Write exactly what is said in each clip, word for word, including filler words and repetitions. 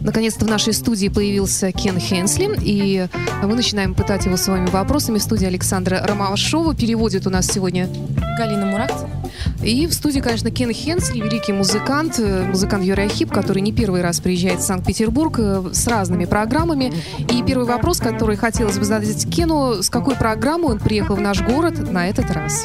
Наконец-то в нашей студии появился Кен Хенсли, и мы начинаем пытать его своими вопросами. В студии Александра Ромашова. Переводит у нас сегодня Галина Муракт. И в студии, конечно, Кен Хенсли, великий музыкант, музыкант Юрий-Архип, который не первый раз приезжает в Санкт-Петербург с разными программами. И первый вопрос, который хотелось бы задать Кену: с какой программой он приехал в наш город на этот раз?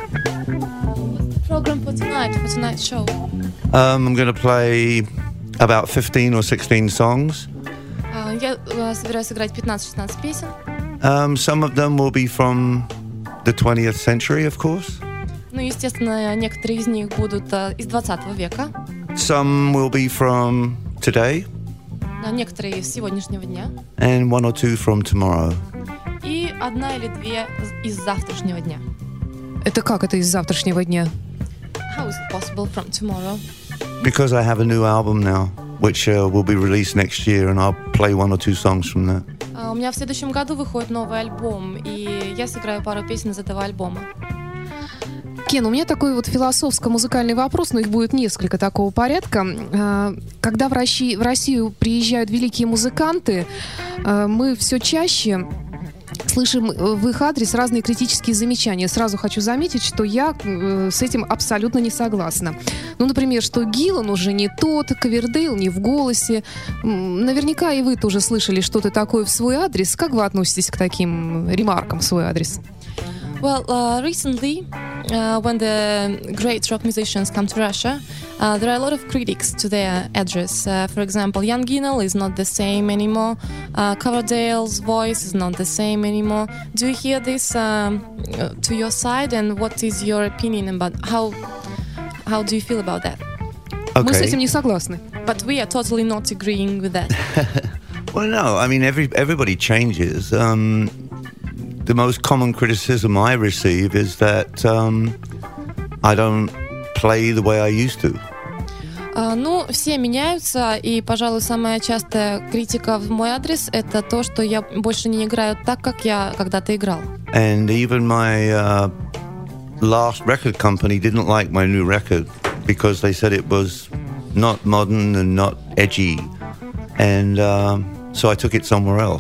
Program for tonight, for tonight's show. Um, I'm going to play about fifteen or sixteen songs. Uh, я uh, собираюсь сыграть пятнадцать-шестнадцать песен. Um, some of them will be from the twentieth century, of course. Ну, естественно, некоторые из них будут uh, из двадцатого века. Some will be from today. Uh, некоторые из сегодняшнего дня. And one or two from tomorrow. И одна или две из завтрашнего дня. Это как это из завтрашнего дня? How is it possible from tomorrow? Because I have a new album now, which uh, will be released next year, and I'll play one or two songs from that. Uh, у меня в следующем году выходит новый альбом, и я сыграю пару песен из этого альбома. Кен, у меня такой вот философско-музыкальный вопрос, но их будет несколько такого порядка. Когда в Россию, в Россию приезжают великие музыканты, мы все чаще слышим в их адрес разные критические замечания. Сразу хочу заметить, что я с этим абсолютно не согласна. Ну, например, что Гиллан уже не тот, Ковердейл не в голосе. Наверняка и вы тоже слышали что-то такое в свой адрес. Как вы относитесь к таким ремаркам в свой адрес? Well, uh, recently, uh, when the great rock musicians come to Russia, uh, there are a lot of critics to their address. Uh, for example, Jan Gunnel is not the same anymore. Uh, Coverdale's voice is not the same anymore. Do you hear this um, uh, to your side, and what is your opinion about how how do you feel about that? Okay. Мы с этим не согласны. But we are totally not agreeing with that. Well, no, I mean, every everybody changes. Um, The most common criticism I receive is that um, I don't play the way I used to. Uh, ну, все меняются, и, пожалуй, самая частая критика в мой адрес — это то, что я больше не играю так, как я когда-то играл. And even my uh, last record company didn't like my new record because they said it was not modern and not edgy, and uh, so I took it somewhere else.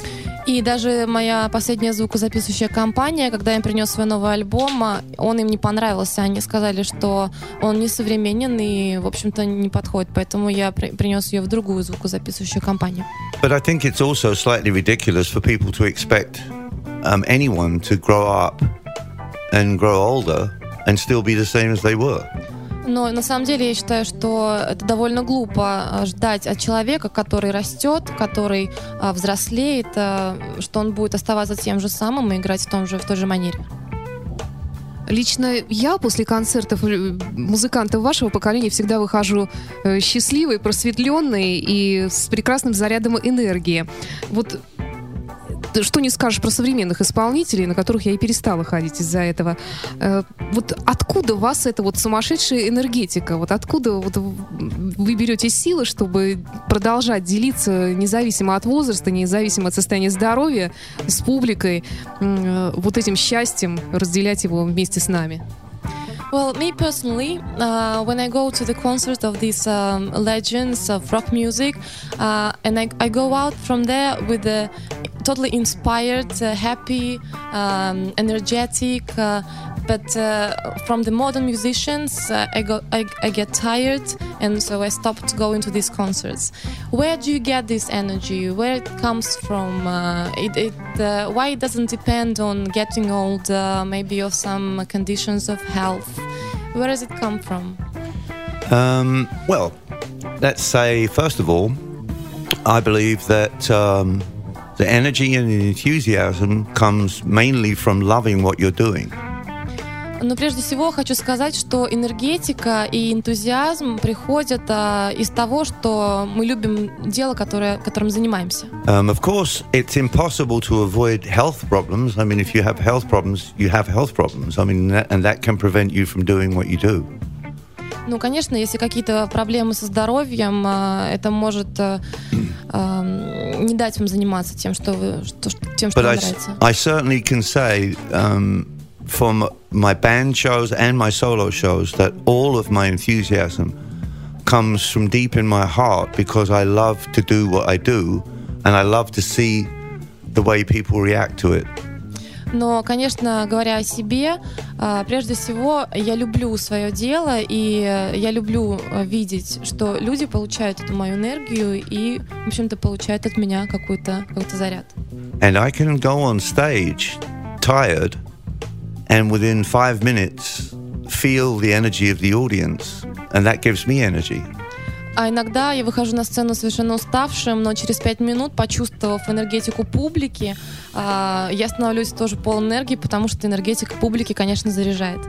И даже моя последняя звукозаписывающая компания, когда я им принес свой новый альбом, он им не понравился. Они сказали, что он несовременен и, в общем-то, не подходит. Поэтому я при- принес ее в другую звукозаписывающую компанию. But I think it's also slightly ridiculous for people to expect um, anyone to grow up and grow older and still be the same as they were. Но на самом деле я считаю, что это довольно глупо ждать от человека, который растет, который а, взрослеет, а, что он будет оставаться тем же самым и играть в, том же, в той же манере. Лично я после концертов музыкантов вашего поколения всегда выхожу счастливой, просветленной и с прекрасным зарядом энергии. Вот что не скажешь про современных исполнителей, на которых я и перестала ходить из-за этого. Вот откуда у вас эта вот сумасшедшая энергетика? Вот откуда вот вы берете силы, чтобы продолжать делиться независимо от возраста, независимо от состояния здоровья с публикой, вот этим счастьем, разделять его вместе с нами? Well, me personally, uh, when I go to the concert of these um, legends of rock music, uh, and I, I go out from there with a totally inspired, uh, happy, um, energetic, uh, but uh, from the modern musicians, uh, I, go, I, I get tired, and so I stopped going to these concerts. Where do you get this energy? Where it comes from? Uh, it, it, uh, why it doesn't depend on getting old, uh, maybe of some conditions of health? Where does it come from? Um, well, let's say, first of all, I believe that um, the energy and the enthusiasm comes mainly from loving what you're doing. Но прежде всего хочу сказать, что энергетика и энтузиазм приходят а, из того, что мы любим дело, которое, которым занимаемся. Um, of course, it's impossible to avoid health problems. I mean, if you have health problems, you have health problems. I mean, that, and that can prevent you from doing what you do. Ну, конечно, если какие-то проблемы со здоровьем, а, это может а, а, не дать вам заниматься тем, что вы, что, тем, что But вам I, нравится. I certainly can say, um, from my band shows and my solo shows, that all of my enthusiasm comes from deep in my heart because I love to do what I do and I love to see the way people react to it. Но, конечно, говоря о себе, прежде всего, я люблю свое дело, и я люблю видеть, что люди получают эту мою энергию и, в общем-то, получают от меня какой-то, какой-то заряд. And I can go on stage tired and within five minutes feel the energy of the audience, and that gives me energy. А иногда я выхожу на сцену совершенно уставшим, но через пять минут, почувствовав энергетику публики, я становлюсь тоже полон энергии, потому что энергетика публики, конечно, заряжает.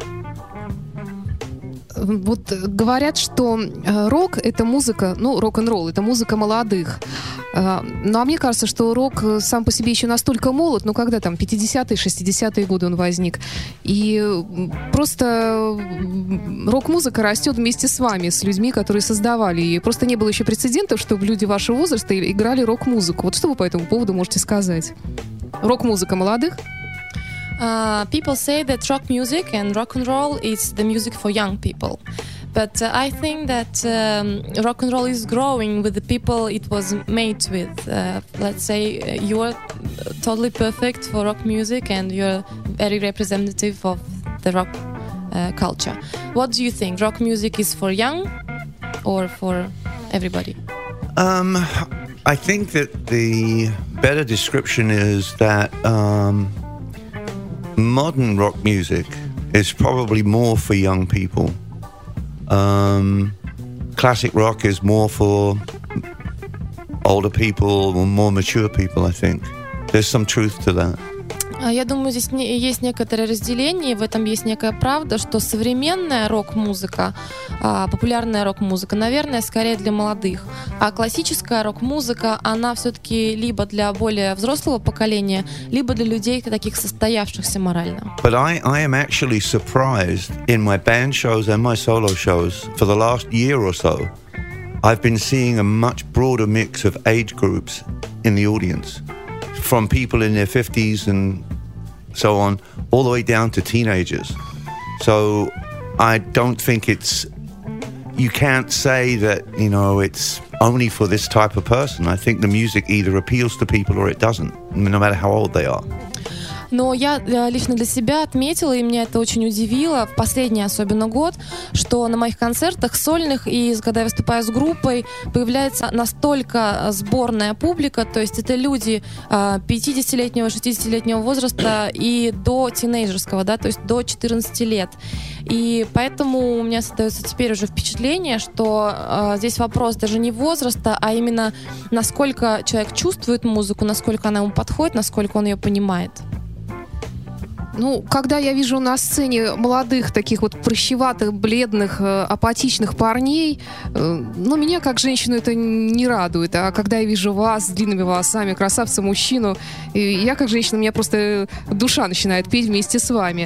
Вот говорят, что рок — это музыка, ну, рок-н-ролл — это музыка молодых. Ну, а мне кажется, что рок сам по себе еще настолько молод, ну, когда там, пятидесятые, шестидесятые годы он возник. И просто рок-музыка растет вместе с вами, с людьми, которые создавали ее. Просто не было еще прецедентов, чтобы люди вашего возраста играли рок-музыку. Вот что вы по этому поводу можете сказать? Рок-музыка молодых? Uh, people say that rock music and rock and roll is the music for young people, but uh, I think that um, rock and roll is growing with the people it was made with. Uh, let's say uh, you are totally perfect for rock music and you're very representative of the rock uh, culture. What do you think? Rock music is for young or for everybody? Um, I think that the better description is that um, modern rock music is probably more for young people. Um, classic rock is more for older people or more mature people, I think. There's some truth to that. Я думаю, здесь не, есть некоторое разделение, в этом есть некая правда, что современная рок-музыка, а, популярная рок-музыка, наверное, скорее для молодых, а классическая рок-музыка, она все-таки либо для более взрослого поколения, либо для людей таких состоявшихся морально. But I, I am actually surprised in my band shows and my solo shows for the last year or so. I've been seeing a much broader mix of age groups in the audience, from people in their fifties and so on, all the way down to teenagers. So I don't think it's, you can't say that, you know, it's only for this type of person. I think the music either appeals to people or it doesn't, no matter how old they are. Но я лично для себя отметила, и меня это очень удивило, в последний особенно год, что на моих концертах сольных и когда я выступаю с группой, появляется настолько сборная публика, то есть это люди пятидесятилетнего, шестидесятилетнего возраста и до тинейджерского, да, то есть до четырнадцати лет. И поэтому у меня создается теперь уже впечатление, что э, здесь вопрос даже не возраста, а именно насколько человек чувствует музыку, насколько она ему подходит, насколько он ее понимает. Ну, когда я вижу на сцене молодых, таких вот прыщеватых, бледных, апатичных парней, ну, меня как женщину это не радует. А когда я вижу вас с длинными волосами, красавца-мужчину, я как женщина, у меня просто душа начинает петь вместе с вами.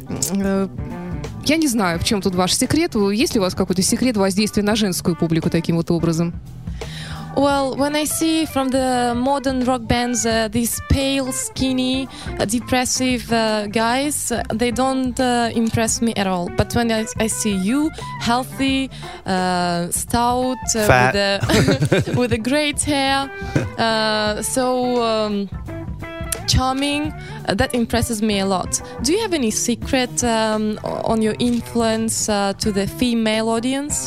Я не знаю, в чем тут ваш секрет. Есть ли у вас какой-то секрет воздействия на женскую публику таким вот образом? Well, when I see from the modern rock bands uh, these pale, skinny, uh, depressive uh, guys, uh, they don't uh, impress me at all. But when I, I see you, healthy, uh, stout, uh, Fat. with a with a great hair, uh, so um, charming, uh, that impresses me a lot. Do you have any secret um, on your influence uh, to the female audience?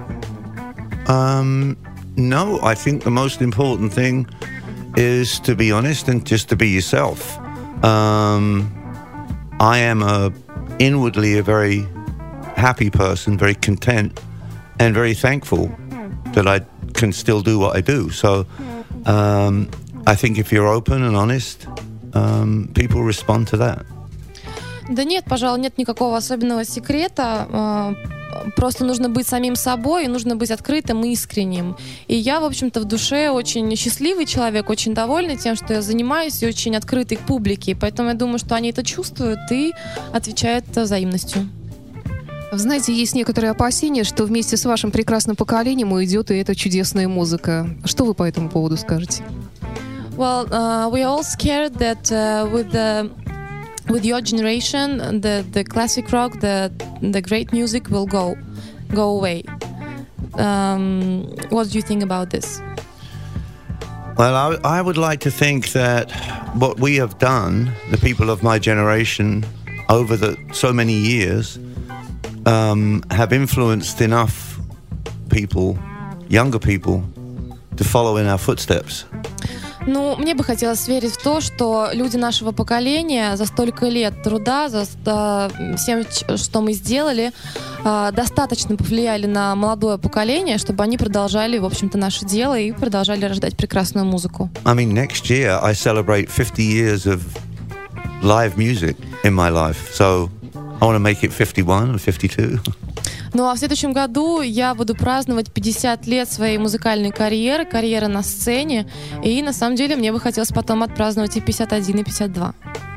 Um... No, I think the most important thing is to be honest and just to be yourself. Um, I am a, inwardly a very happy person, very content and very thankful that I can still do what I do. So um, I think if you're open and honest, um, people respond to that. Да нет, пожалуй, нет никакого особенного секрета. Просто нужно быть самим собой, и нужно быть открытым и искренним. И я, в общем-то, в душе очень счастливый человек, очень довольный тем, что я занимаюсь, и очень открытый к публике. Поэтому я думаю, что они это чувствуют и отвечают взаимностью. Знаете, есть некоторые опасения, что вместе с вашим прекрасным поколением уйдет и эта чудесная музыка. Что вы по этому поводу скажете? Well, uh, we are all scared that uh, with the with your generation, the the classic rock, the the great music will go go away. um, what do you think about this? Well, I, I would like to think that what we have done, the people of my generation, over the so many years, um, have influenced enough people, younger people, to follow in our footsteps. Ну, мне бы хотелось верить в то, что люди нашего поколения за столько лет труда, за uh, всем, что мы сделали, uh, достаточно повлияли на молодое поколение, чтобы они продолжали, в общем-то, наше дело и продолжали рождать прекрасную музыку. I mean, next year I celebrate fifty years of live music in my life, so I want to make it fifty-one or fifty-two. Ну а в следующем году я буду праздновать пятьдесят лет своей музыкальной карьеры, карьеры на сцене, и на самом деле мне бы хотелось потом отпраздновать и пятьдесят один, и пятьдесят два.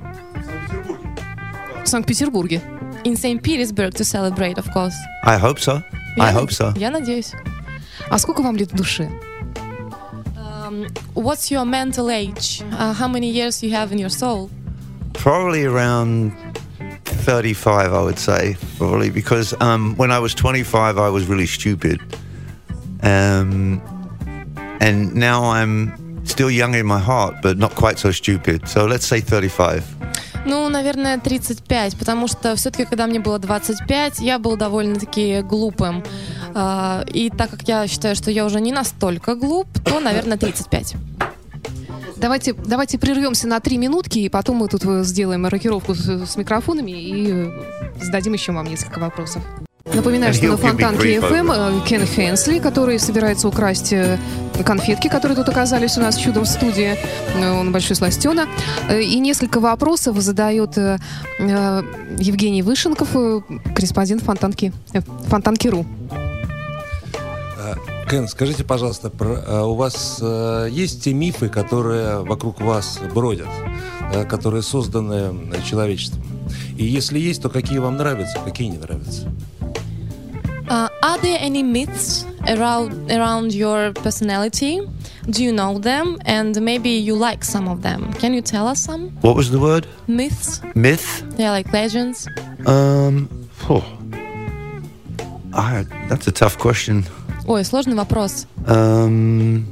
В Санкт-Петербурге. In Saint Petersburg to celebrate, of course. I hope so. I hope so. Я надеюсь. А сколько вам лет в душе? Um, what's your mental age? Uh, how many years you have in your soul? Probably around thirty-five, I would say, probably, because um, when I was twenty-five, I was really stupid. Um, and now I'm still young in my heart, but not quite so stupid. So let's say thirty-five. Ну, наверное, тридцать пять, потому что все-таки, когда мне было двадцать пять, я был довольно-таки глупым. И так как я считаю, что я уже не настолько глуп, то, наверное, тридцать пять. Давайте, давайте прервемся на три минутки, и потом мы тут сделаем рокировку с, с микрофонами и зададим еще вам несколько вопросов. Напоминаю, что на Фонтанке эф эм Кен Хенсли, который собирается украсть конфетки, которые тут оказались у нас чудом в студии. Он большой сластена. И несколько вопросов задает Евгений Вышенков, корреспондент Фонтанки, Фонтанки.ру. Кен, скажите, пожалуйста, про, у вас э, есть те мифы, которые вокруг вас бродят, э, которые созданы человечеством? И если есть, то какие вам нравятся, какие не нравятся? Uh, are there any myths around around your personality? Do you know them? And maybe you like some of them. Can you tell us some? What was the word? Myths. Myth? Yeah, like legends. Um, oh. I, that's a tough question. Ой, сложный вопрос. Um,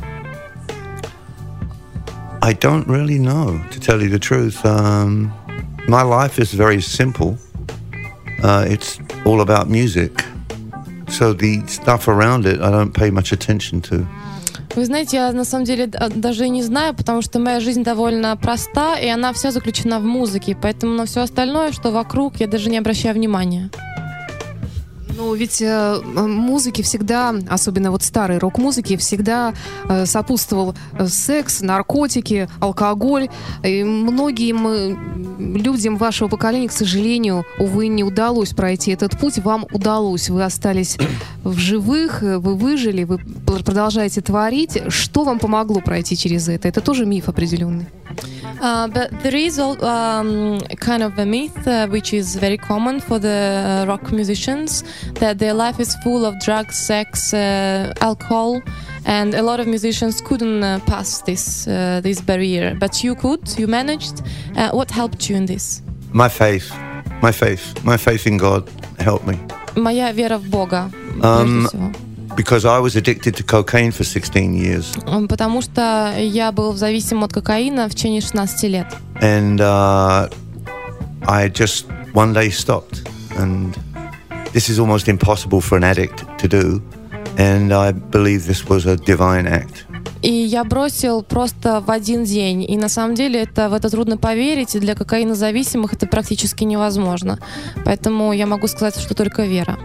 I don't really know, to tell you the truth. Um, my life is very simple. Uh, it's all about music. So the stuff around it, I don't pay much attention to. Вы знаете, я на самом деле даже и не знаю, потому что моя жизнь довольно проста, и она вся заключена в музыке. Поэтому на все остальное, что вокруг, я даже не обращаю внимания. Ну, ведь э, музыке всегда, особенно вот старой рок-музыке, всегда э, сопутствовал секс, наркотики, алкоголь. И многим э, людям вашего поколения, к сожалению, увы, не удалось пройти этот путь. Вам удалось, вы остались в живых, вы выжили, вы продолжаете творить. Что вам помогло пройти через это? Это тоже миф определенный. Uh, but there is all, um, kind of a myth uh, which is very common for the uh, rock musicians, that their life is full of drugs, sex, uh, alcohol, and a lot of musicians couldn't uh, pass this uh, this barrier. But you could, you managed. Uh, what helped you in this? My faith, my faith, my faith in God helped me. Моя вера в Бога, Um, прежде всего. Because I was addicted to cocaine for sixteen years. Потому что я был зависим от кокаина в течение шестнадцати лет. And uh, I just one day stopped. And this is almost impossible for an addict to do. And I believe this was a divine act. И я бросил просто в один день. И на самом деле это, в это трудно поверить, и для кокаинозависимых это практически невозможно. Поэтому я могу сказать, что только вера.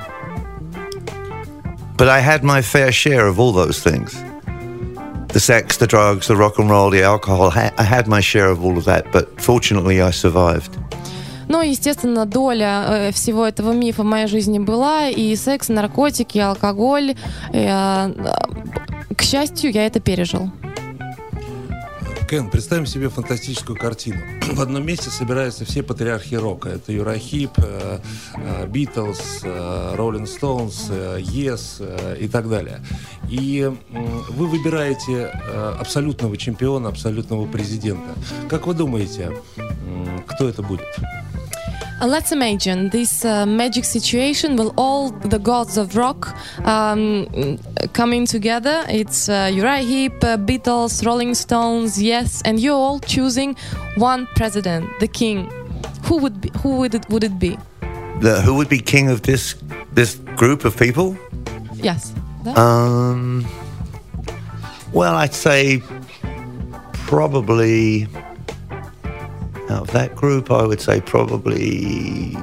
But I had my fair share of all those things. The sex, the drugs, the rock and roll, the alcohol. I had my share of all of that, but fortunately I survived. Ну, естественно, доля э, всего этого мифа в моей жизни была. И секс, и наркотики, и алкоголь. И, э, к счастью, я это пережил. Кен, представим себе фантастическую картину. В одном месте собираются все патриархи рока. Это Юрахип, Битлз, Роллинг Стоунс, Yes и так далее. И вы выбираете абсолютного чемпиона, абсолютного президента. Как вы думаете, кто это будет? Uh, let's imagine this uh, magic situation with all the gods of rock um, coming together. It's uh, Uriah Heep, uh, Beatles, Rolling Stones, Yes, and you're all choosing one president, the king. Who would be, who would it would it be? The, who would be king of this this group of people? Yes. Да? Um. Well, I'd say probably out of that group, I would say probably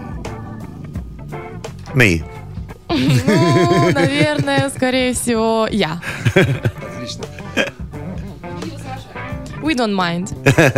me. Ну, наверное, скорее всего, я. Отлично. We don't mind.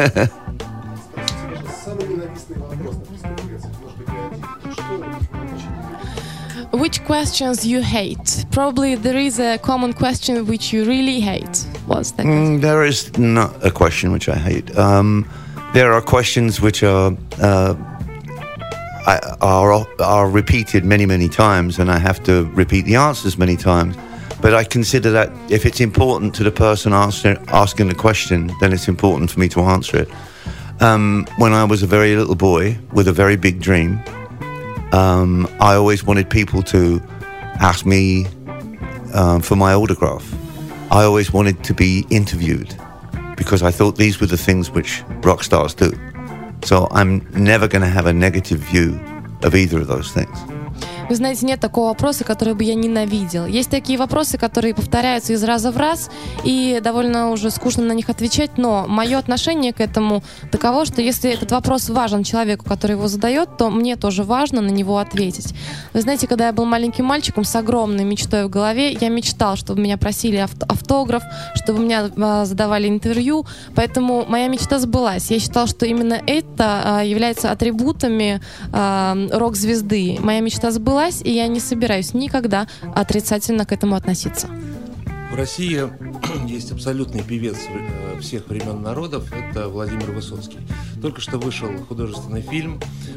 Самый ненавистный вопрос на пресс-конференции. Может быть, не один. Что вы не Which questions you hate? Probably there is a common question which you really hate. What's that? Mm, there is not a question which I hate. Um, there are questions which are uh, I, are are repeated many many times, and I have to repeat the answers many times. But I consider that if it's important to the person asking asking the question, then it's important for me to answer it. Um, when I was a very little boy with a very big dream, um, I always wanted people to ask me um, for my autograph. I always wanted to be interviewed because I thought these were the things which rock stars do. So I'm never going to have a negative view of either of those things. Вы знаете, нет такого вопроса, который бы я ненавидел. Есть такие вопросы, которые повторяются из раза в раз, и довольно уже скучно на них отвечать, но мое отношение к этому таково, что если этот вопрос важен человеку, который его задает, то мне тоже важно на него ответить. Вы знаете, когда я был маленьким мальчиком с огромной мечтой в голове, я мечтал, чтобы меня просили авто- автограф, чтобы меня э, задавали интервью, поэтому моя мечта сбылась. Я считал, что именно это э, является атрибутами э, рок-звезды. Моя мечта сбылась, и я не собираюсь никогда отрицательно к этому относиться. В России есть абсолютный певец всех времен народов, это Владимир Высоцкий. Только что вышел художественный фильм,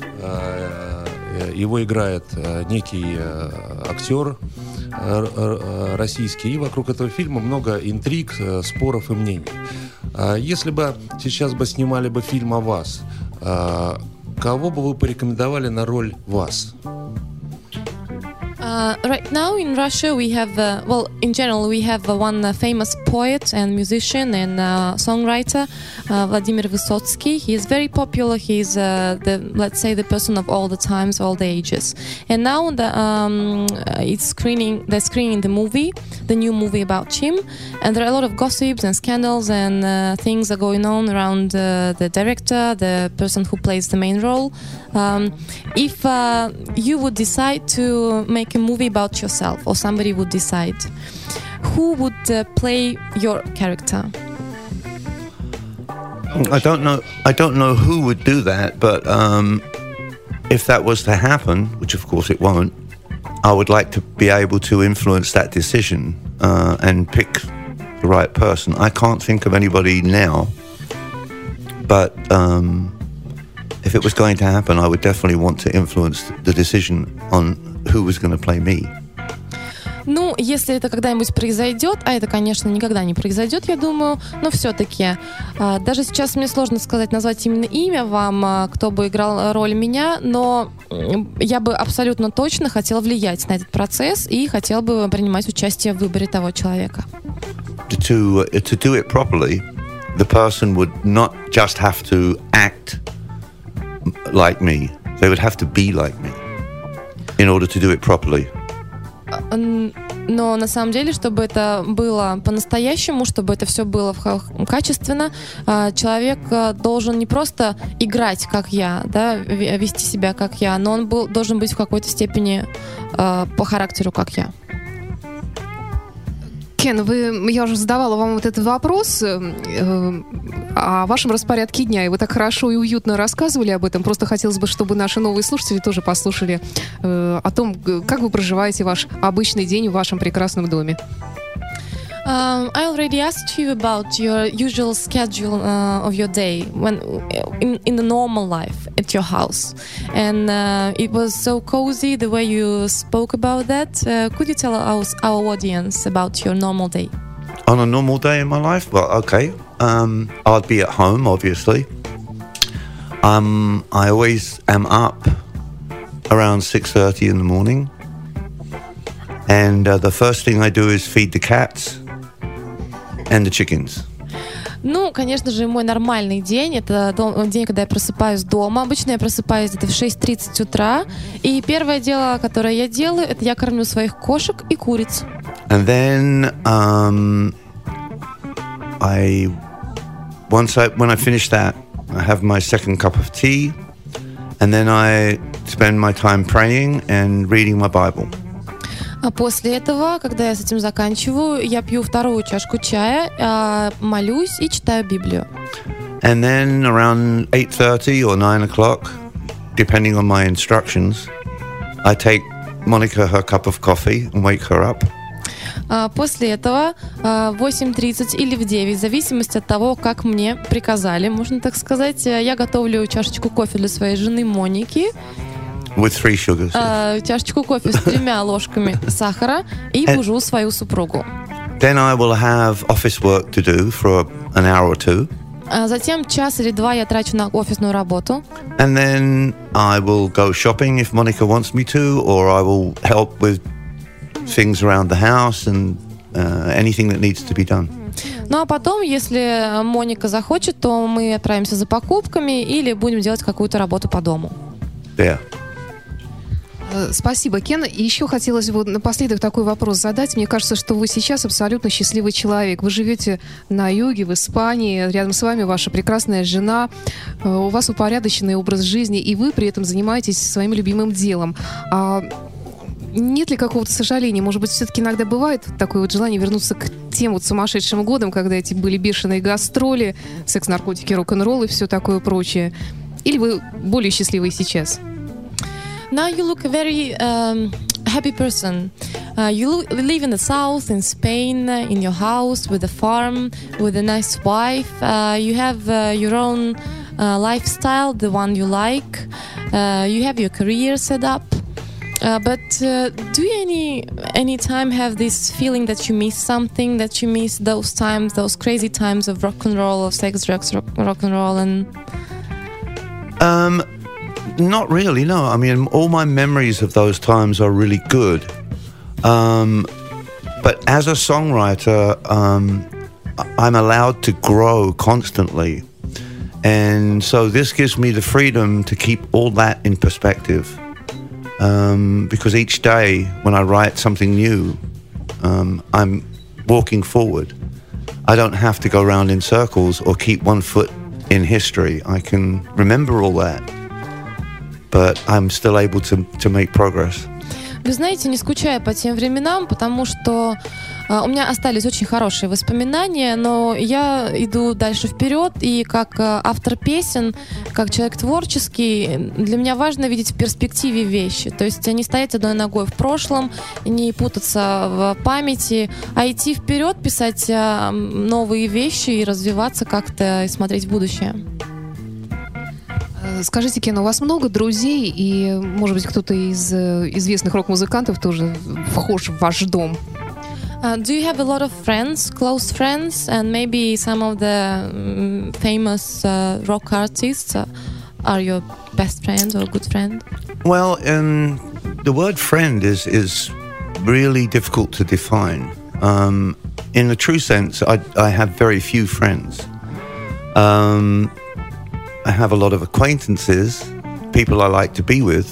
его играет некий актер российский, и вокруг этого фильма много интриг, споров и мнений. Если бы сейчас бы снимали бы фильм о вас, кого бы вы порекомендовали на роль вас? Uh, right now in Russia we have, uh, well, in general we have uh, one uh, famous poet and musician and uh, songwriter, uh, Vladimir Vysotsky. He is very popular. He is uh, the, let's say, the person of all the times, all the ages. And now the, um, it's screening, they're screening the movie, the new movie about him. And there are a lot of gossips and scandals and uh, things are going on around uh, the director, the person who plays the main role. Um, if uh, you would decide to make a movie about yourself, or somebody would decide, who would uh, play your character? I don't know. I don't know who would do that, but um, if that was to happen, which of course it won't, I would like to be able to influence that decision uh, and pick the right person. I can't think of anybody now, but um, if it was going to happen, I would definitely want to influence the decision on who was going to play me. Ну, если это когда-нибудь произойдет, а это, конечно, никогда не произойдет, я думаю, но все-таки, а, даже сейчас мне сложно сказать, назвать именно имя вам, а, кто бы играл роль меня, но я бы абсолютно точно хотела влиять на этот процесс и хотела бы принимать участие в выборе того человека. To, uh, to do it properly, the person would not just have to act like me, they would have to be like me in order to do it properly. Но на самом деле, чтобы это было по-настоящему, чтобы это все было качественно, человек должен не просто играть, как я, да, вести себя, как я, но он был, должен быть в какой-то степени по характеру, как я. Кен, вы, я уже задавала вам вот этот вопрос э, о вашем распорядке дня, и вы так хорошо и уютно рассказывали об этом. Просто хотелось бы, чтобы наши новые слушатели тоже послушали э, о том, как вы проживаете ваш обычный день в вашем прекрасном доме. Um, I already asked you about your usual schedule uh, of your day when in, in the normal life at your house, and uh, it was so cozy the way you spoke about that. Uh, could you tell us, our audience, about your normal day? On a normal day in my life, well, okay, um, I'd be at home, obviously. Um, I always am up around six thirty in the morning. And uh, the first thing I do is feed the cats and the chickens. Ну, конечно же, мой нормальный день — это дом- день, когда я просыпаюсь дома. Обычно я просыпаюсь где-то в шесть тридцать утра. И первое дело, которое я делаю, это я кормлю своих кошек и куриц. And then um, I, once I, when I finish that, I have my second cup of tea. And then I spend my time praying and reading my Bible. А после этого, когда я с этим заканчиваю, я пью вторую чашку чая, а, молюсь и читаю Библию. And then around eight thirty or nine o'clock, depending on my instructions, I take Monica her cup of coffee and wake her up. А после этого а, в восемь тридцать или в девять, в зависимости от того, как мне приказали, можно так сказать, я готовлю чашечку кофе для своей жены Моники. With three sugars. А, чашечку кофе с тремя ложками сахара и бужу свою супругу. Then I will have office work to do for an hour or two. А затем час или два я трачу на офисную работу. And then I will go shopping if Monica wants me to, or I will help with things around the house and uh, anything that needs to be done. Ну а потом, если Моника захочет, то мы отправимся за покупками или будем делать какую-то работу по дому. There. Э, Спасибо, Кен. И еще хотелось бы напоследок такой вопрос задать. Мне кажется, что вы сейчас абсолютно счастливый человек. Вы живете на юге, в Испании, рядом с вами ваша прекрасная жена, э, у вас упорядоченный образ жизни, и вы при этом занимаетесь своим любимым делом. А нет ли какого-то сожаления? Может быть, все-таки иногда бывает такое вот желание вернуться к тем вот сумасшедшим годам, когда эти были бешеные гастроли, секс, наркотики, рок-н-ролл и все такое прочее? Или вы более счастливы сейчас? Now you look a very um, happy person. Uh, you lo- live in the south, in Spain, uh, in your house, with a farm, with a nice wife. Uh, you have uh, your own uh, lifestyle, the one you like. Uh, you have your career set up. Uh, but uh, do you any any time have this feeling that you miss something, that you miss those times, those crazy times of rock and roll, of sex, drugs, rock, rock and roll, and Um, not really, no. I mean, all my memories of those times are really good. Um, but as a songwriter, um, I'm allowed to grow constantly. And so this gives me the freedom to keep all that in perspective. Um, because each day when I write something new, um, I'm walking forward. I don't have to go around in circles or keep one foot in history. I can remember all that, but I'm still able to, to make progress. Вы знаете, не скучаю по тем временам, потому что э, у меня остались очень хорошие воспоминания, но я иду дальше вперед, и как э, автор песен, как человек творческий, для меня важно видеть в перспективе вещи. То есть не стоять одной ногой в прошлом, не путаться в памяти, а идти вперед, писать э, новые вещи и развиваться как-то и смотреть в будущее. Э, Скажите, Кен, у вас много друзей, и, может быть, кто-то из э, известных рок-музыкантов тоже вхож в ваш дом? Uh, do you have a lot of friends, close friends, and maybe some of the um, famous uh, rock artists uh, are your best friend or good friend? Well, um, the word friend is is really difficult to define. Um, in the true sense, I, I have very few friends. Um, I have a lot of acquaintances, people I like to be with,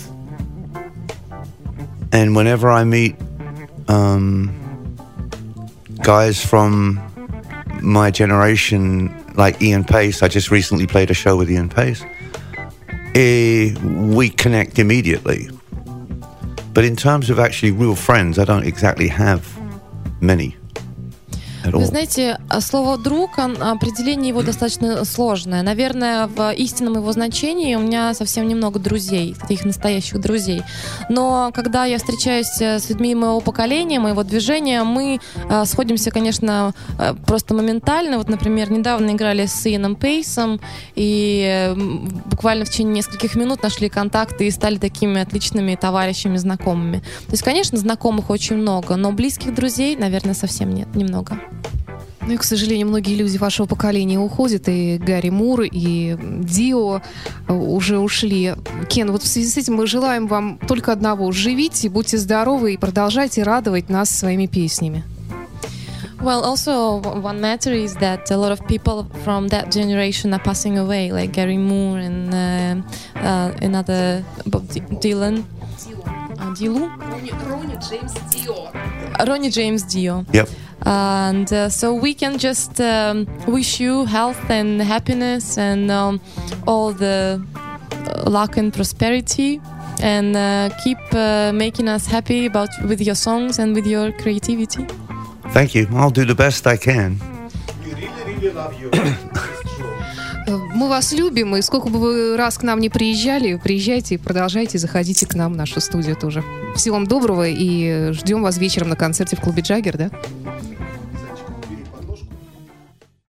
and whenever I meet um, guys from my generation, like Ian Pace, I just recently played a show with Ian Pace, eh, we connect immediately. But in terms of actually real friends, I don't exactly have many at all. Вы знаете, слово «друг», он- определение его достаточно сложное. Наверное, в истинном его значении у меня совсем немного друзей, таких настоящих друзей. Но когда я встречаюсь с людьми моего поколения, моего движения, мы э, сходимся, конечно, э, просто моментально. Вот, например, недавно играли с Ианом Пейсом, и э, буквально в течение нескольких минут нашли контакты и стали такими отличными товарищами, знакомыми. То есть, конечно, знакомых очень много, но близких друзей, наверное, совсем нет, немного. Ну и, к сожалению, многие люди вашего поколения уходят, и Гарри Мур, и Дио уже ушли. Кен, вот в связи с этим мы желаем вам только одного: живите, будьте здоровы и продолжайте радовать нас своими песнями. Well, also one matter is that a lot of people from that generation are passing away, like Gary Moore and uh, uh, another Bob D- Dylan. Uh, Dilu? Ronnie James Dio. Ronnie James Dio. Yep. And uh, so we can just um, wish you health and happiness and um, all the uh, luck and prosperity, and uh, keep uh, making us happy about with your songs and with your creativity. Thank you. I'll do the best I can. We really, really love you. It's true. Мы вас любим, и сколько бы вы раз к нам не приезжали, приезжайте и продолжайте, заходите к нам в нашу студию тоже. Всего вам доброго, и ждем вас вечером на концерте в клубе «Джаггер», да?